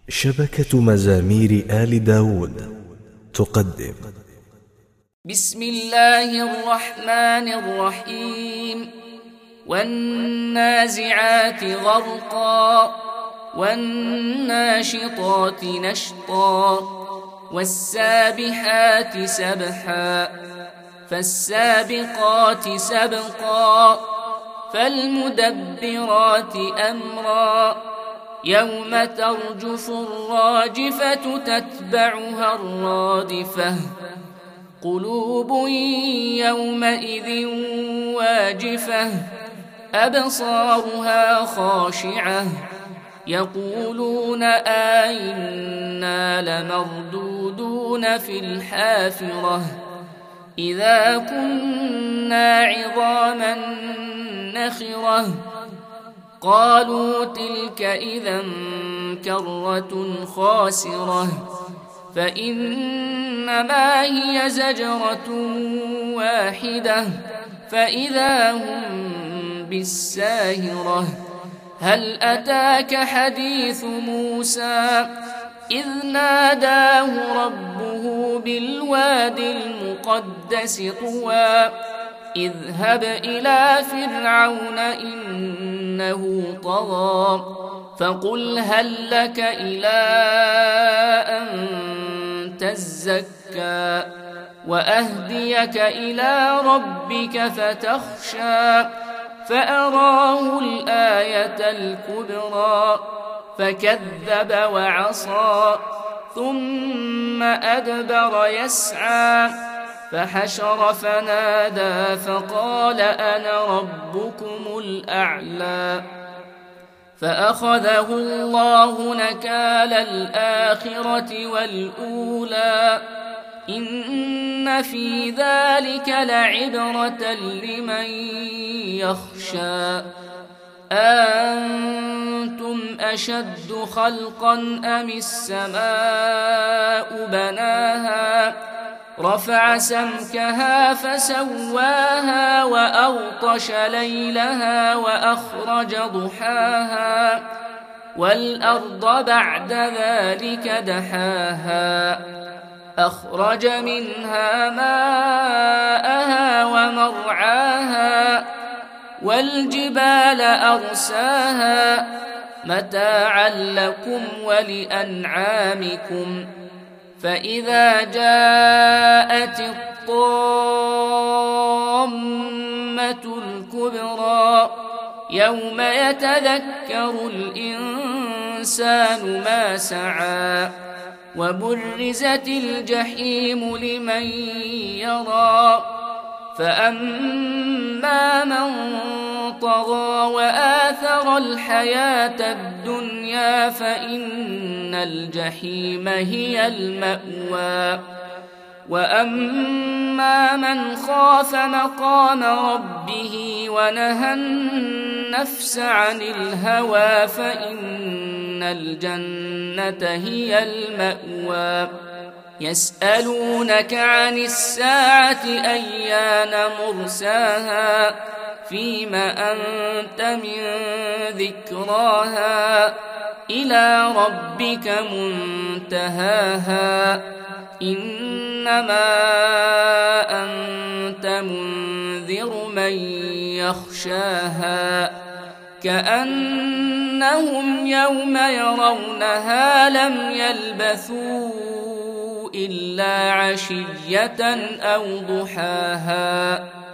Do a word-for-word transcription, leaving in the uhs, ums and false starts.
شبكة مزامير آل داود تقدم. بسم الله الرحمن الرحيم. والنازعات غرقا والناشطات نشطا والسابحات سبحا فالسابقات سبقا فالمدبرات أمرا يوم ترجف الراجفة تتبعها الرادفة قلوب يومئذ واجفة أبصارها خاشعة يقولون أئنا لمردودون في الحافرة إذا كنا عظاما نخرة قالوا تلك إذا كرة خاسرة فإنما هي زجرة واحدة فإذا هم بالساهرة هل أتاك حديث موسى إذ ناداه ربه بالواد المقدس طوى اذهب إلى فرعون إنه طغى فقل هل لك إلى أن تزكى وأهديك إلى ربك فتخشى فأراه الآية الكبرى فكذب وعصى ثم أدبر يسعى فحشر فنادى فقال أنا ربكم الأعلى فأخذه الله نكال الآخرة والأولى إن في ذلك لعبرة لمن يخشى أنتم أشد خلقا أم السماء بناها رفع سمكها فسواها وأغطش ليلها وأخرج ضحاها والأرض بعد ذلك دحاها أخرج منها ماءها ومرعاها والجبال أرساها متاعا لكم ولأنعامكم فإذا جاءت الطامة الكبرى يوم يتذكر الإنسان ما سعى وبرزت الجحيم لمن يرى فأما من طغى وآثر الحياة الدنيا فإن الجحيم هي المأوى وأما من خاف مقام ربه ونهى النفس عن الهوى فإن الجنة هي المأوى يسألونك عن الساعة أيان مرساها فيم أنت من ذكراها إلى ربك منتهاها إنما أنت منذر من يخشاها كأنهم يوم يرونها لم يلبثوا إلا عشية أو ضحاها.